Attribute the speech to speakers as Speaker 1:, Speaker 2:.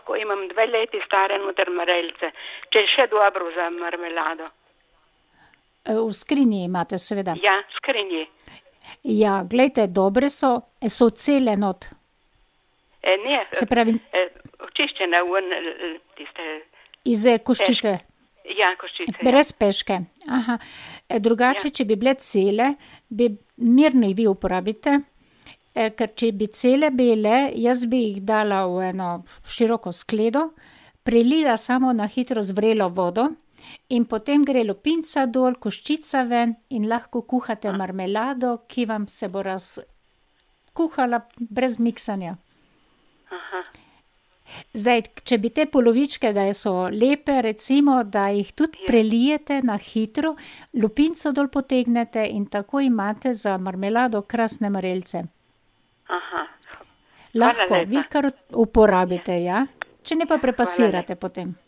Speaker 1: Ko imam 2 leti stare noter marelice, če je še dobro za marmelado.
Speaker 2: V skrinji imate seveda.
Speaker 1: Ja, v skrinji.
Speaker 2: Ja, glejte, dobre so cele not.
Speaker 1: Ne,
Speaker 2: Se pravi,
Speaker 1: očiščene ven tiste,
Speaker 2: iz koščice.
Speaker 1: ja, koščice. Ja.
Speaker 2: Brez peške. Aha. Drugače, če bi bile cele, bi mirno jih vi uporabite, ker če bi cele bile, jaz bi jih dala v eno široko skledo, prelila samo na hitro z vrelo vodo in potem gre lupinca dol, koščica ven in lahko kuhate marmelado, ki vam se bo kuhala brez miksanja.
Speaker 1: Aha.
Speaker 2: Zdaj, če bi te polovičke, da so lepe, recimo, da jih tudi prelijete na hitro, lupinco dol potegnete in tako imate za marmelado krasne marelice.
Speaker 1: Aha.
Speaker 2: Lahko,
Speaker 1: lepa.
Speaker 2: vi kar uporabite, ja. Če ne pa prepasirate potem.